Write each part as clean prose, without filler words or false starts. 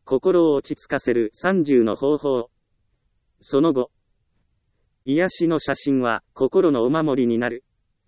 心を落ち着かせる30の方法。その後、癒しの写真は心のお守りになる。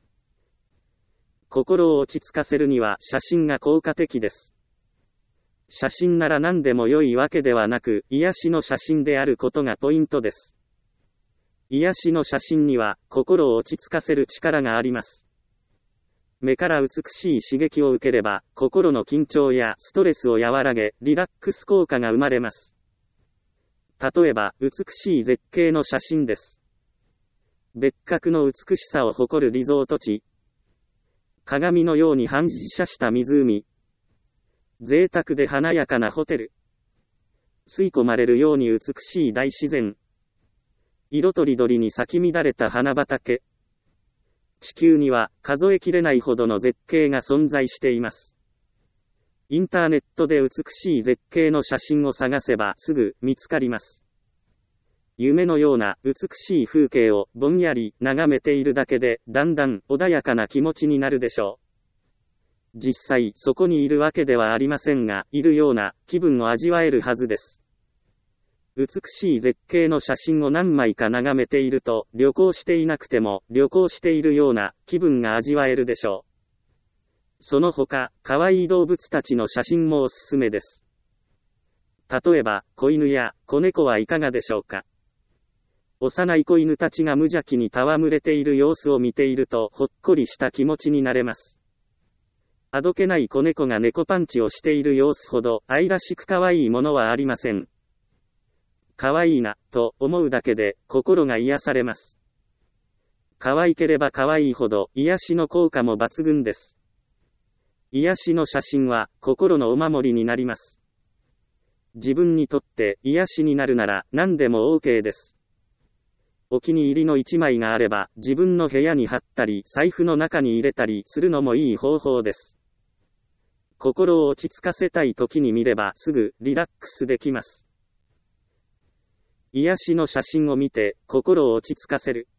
心を落ち着かせるには写真が効果的です。写真なら何でも良いわけではなく、癒しの写真であることがポイントです。癒しの写真には心を落ち着かせる力があります。目から美しい刺激を受ければ、心の緊張やストレスを和らげ、リラックス効果が生まれます。例えば、美しい絶景の写真です。別格の美しさを誇るリゾート地。鏡のように反射した湖。贅沢で華やかなホテル。吸い込まれるように美しい大自然。色とりどりに咲き乱れた花畑。地球には数えきれないほどの絶景が存在しています。インターネットで美しい絶景の写真を探せばすぐ見つかります。夢のような美しい風景をぼんやり眺めているだけでだんだん穏やかな気持ちになるでしょう。実際そこにいるわけではありませんが、いるような気分を味わえるはずです。美しい絶景の写真を何枚か眺めていると、旅行していなくても旅行しているような気分が味わえるでしょう。その他、可愛い動物たちの写真もおすすめです。例えば、子犬や子猫はいかがでしょうか。幼い子犬たちが無邪気に戯れている様子を見ていると、ほっこりした気持ちになれます。あどけない子猫が猫パンチをしている様子ほど愛らしく可愛いものはありません。可愛いな、と思うだけで心が癒されます。可愛ければ可愛いほど癒しの効果も抜群です。癒しの写真は心のお守りになります。自分にとって癒しになるなら何でも OK です。お気に入りの一枚があれば自分の部屋に貼ったり財布の中に入れたりするのもいい方法です。心を落ち着かせたい時に見ればすぐリラックスできます。癒しの写真を見て心を落ち着かせる。